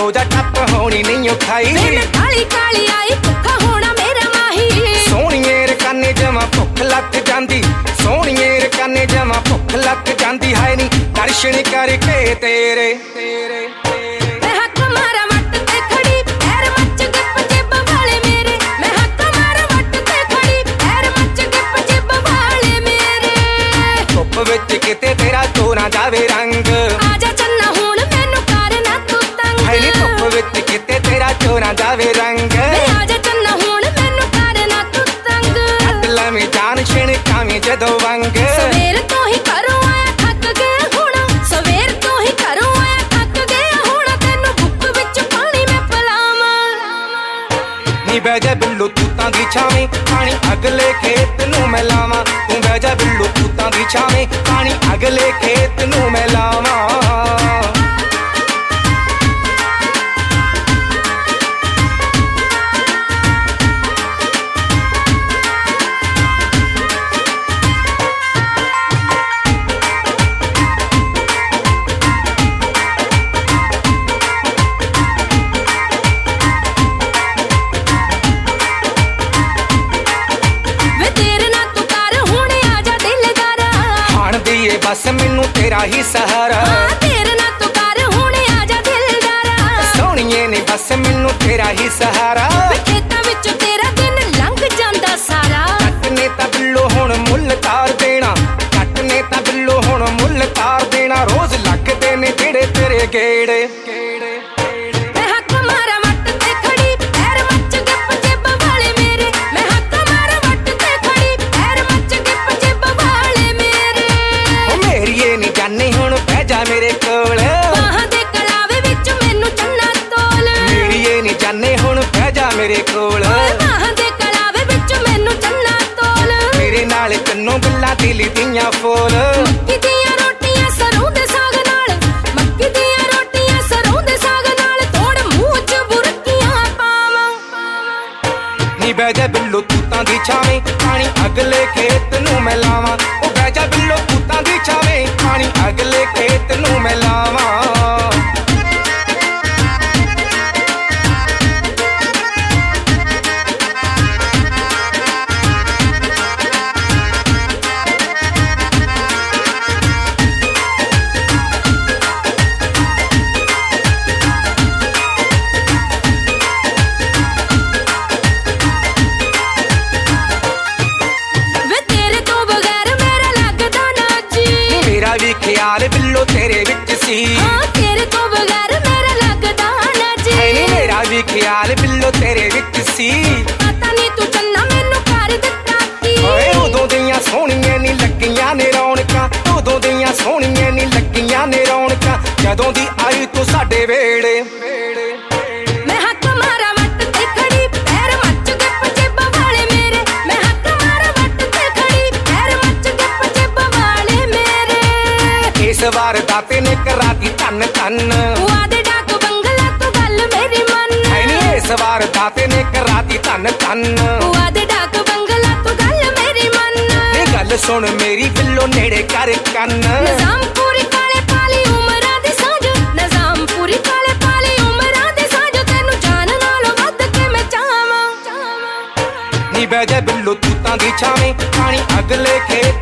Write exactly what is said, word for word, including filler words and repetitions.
बिल्लो जा टप होनी नहीं खाई काली काली आई भुखा होना मेरा माही सोहणिए रकाने जमा भुख लग जांदी सोहणिए रकाने जमा भुख लग जांदी है नी दर्शन करके तेरे तेरे मैं हक मारा वट ते खड़ी पैर मच के पंजेब वाले मेरे मैं हक मारा वट ते खड़ी पैर मच के पंजेब वाले मेरे धुप विच किते तेरा चोरा जावे रंग आजा चन्ना हुण मैनू कर ना तू तंग है नी धुप विच किते तेरा चोरा जावे रंग आजा चन्ना हुण मैनू कर ना तू तंग कट लवें जान छिणकावें जदों वंग सवेर तो ही करो आया थक गया हुण सवेर तो ही करो आया थक गया हुण तैनू बुक विच पानी मैं पिलावां नी बह जा बिल्लो तूतां दी छावें पानी अगले खेत नूं मैं लावां तू बह जा बिल्लो तूतां दी छावें पानी अगले खेत नूं मैं लावां बस मैनू तेरा ही सहारा हाँ, तेरे ना तू कर हुणे आजा दिलदारा सोहणिए ने बस मैनू तेरा ही सहारा खेतां विच तेरा दिन लंघ जांदा सारा कट ने तां बिल्लो हुण मुੱਲ तार देना कट ने तां बिल्लो हुण मुੱਲ तार देना रोज लगदे ने जेड़े तेरे गेड़े मैं हक मारा वट ते खड़ी पैर मच के पंजेब वाले मेरे मैं हक मारा वट ते खड़ी पैर मच के पंजेब वाले मेरे मेरीए नी जाने हुण बह जा मेरे कोल बाहां दे कलावे विच मैनू चन्ना तोल मेरीए नी जाने हुण बह जा मेरे कोल बाहां दे कलावे विच मैनू चन्ना तोल मेरे नाल चन्नो गल्लां दिल दियां फूल मक्की दियां रोटियां सरों दे साग नाल मक्की दियां रोटियां सरों दे साग नाल थोड़ मूंह च बुरकियां पावां नी बह जा बिल्लो तूतां दी छावें पानी अगले खेत नूं मैं लावां ओ बह जा बिल्लो तूतां दी छावें पानी अगले खेत नूं मैं लावां भी ख्याल बिल्लो तेरे विच सी हाँ तेरे तो बगैर मेरा लगदा ना जी नहीं मेरा भी ख्याल बिल्लो तेरे विच सी पता नहीं तू चन्ना मैनू कर दित्ता की ओए उदों दियां सोहणियां नी लगियां ने रौणकां उदों दियां सोहणियां नी लगियां ने रौणकां जदों दी आई तू साडे वेड़े मैं हक मारा वट ते खड़ी पैर मच के पंजेब वाले मेरे मैं हक मारा वट ते खड़ी पैर मच के पंजेब वाले मेरे इस वार दाते ने कराती धन धन वादे डाक बंगला तू गल मेरी मन है नी इस वार दाते ने कराती धन धन वादे डाक बंगला तू गल मेरी मन नी गल सुन मेरी बिल्लो नेड़े कर कन निजाम पूरी काले पाली उमरां दी साँझ निजाम पूरी काले पाली उमरां दी साँझ तैनू जान नालों वध के मैं चाहां नी बह जा बिल्लो तूतां दी छावें पानी अगले खेत